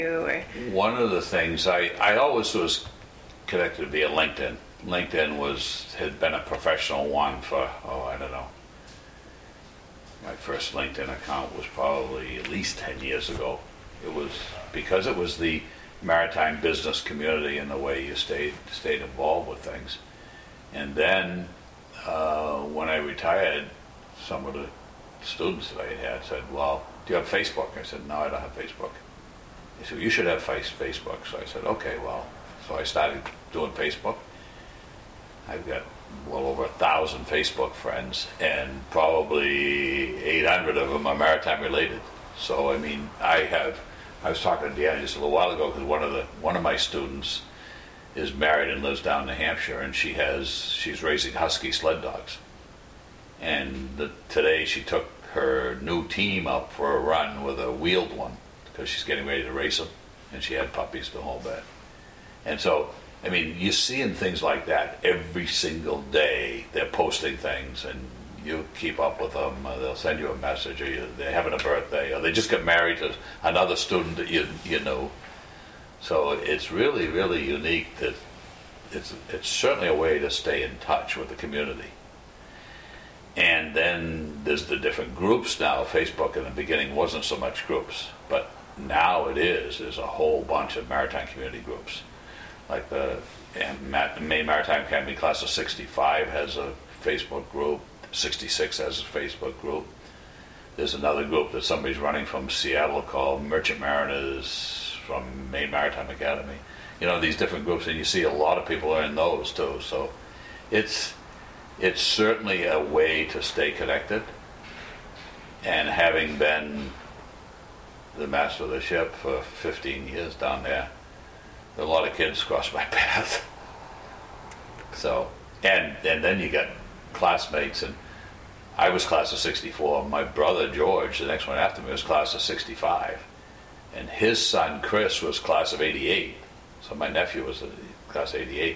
Or One of the things I always was connected via LinkedIn. LinkedIn had been a professional one for, I don't know. My first LinkedIn account was probably at least 10 years ago. It was because it was the maritime business community and the way you stayed involved with things. And then when I retired, some of the students that I had said, well, do you have Facebook? I said, no, I don't have Facebook. They said, you should have Facebook. So I said, okay, well, so I started doing Facebook. I've got well over 1,000 Facebook friends, and probably 800 of them are maritime related. So I mean, I was talking to Deanna just a little while ago because one of my students is married and lives down in New Hampshire, and she's raising husky sled dogs. And today she took her new team up for a run with a wheeled one because she's getting ready to race them, and she had puppies the whole bit. And so, I mean, you're seeing things like that every single day. They're posting things, and you keep up with them. They'll send you a message, or they're having a birthday, or they just got married to another student that you know. So it's really, really unique. That it's certainly a way to stay in touch with the community. And then there's the different groups now. Facebook in the beginning wasn't so much groups, but now it is. There's a whole bunch of maritime community groups. Like the Maine Maritime Academy Class of 65 has a Facebook group. 66 has a Facebook group. There's another group that somebody's running from Seattle called Merchant Mariners from Maine Maritime Academy. You know, these different groups, and you see a lot of people are in those too. So it's certainly a way to stay connected. And having been the master of the ship for 15 years down there, a lot of kids cross my path. So, and then you got classmates, and I was class of 64. My brother George, the next one after me, was class of 65. And his son Chris was class of 88. So my nephew was class of 88.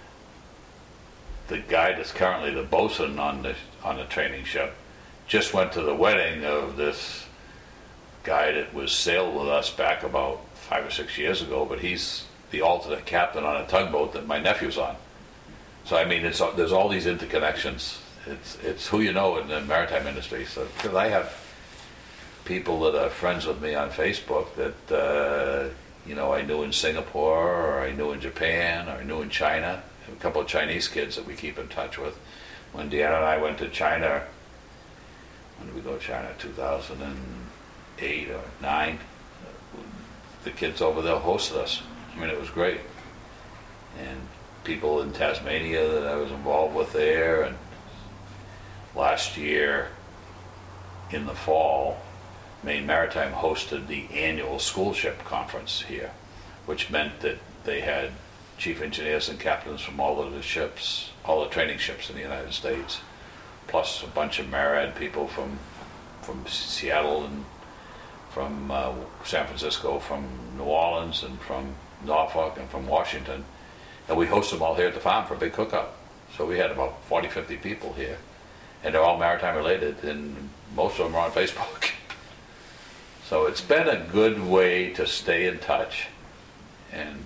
The guy that's currently the bosun on the training ship just went to the wedding of this guy that was sailed with us back about 5 or 6 years ago, but he's the alternate captain on a tugboat that my nephew's on. So I mean, there's all these interconnections. It's who you know in the maritime industry. So because I have people that are friends with me on Facebook that I knew in Singapore, or I knew in Japan, or I knew in China. A couple of Chinese kids that we keep in touch with. When Deanna and I went to China, when did we go to China? 2008 or 9. The kids over there hosted us. I mean, it was great. And people in Tasmania that I was involved with there. And last year, in the fall, Maine Maritime hosted the annual school ship conference here, which meant that they had chief engineers and captains from all of the ships, all the training ships in the United States, plus a bunch of MARAD people from Seattle and from San Francisco, from New Orleans, and from Norfolk, and from Washington. And we hosted them all here at the farm for a big cookout. So we had about 40, 50 people here. And they're all maritime related, and most of them are on Facebook. So it's been a good way to stay in touch. And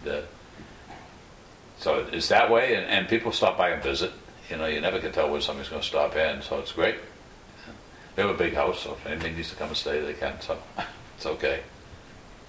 so it's that way, and people stop by and visit. You know, you never can tell when somebody's going to stop in, so it's great. We have a big house, so if anybody needs to come and stay, they can, so it's okay.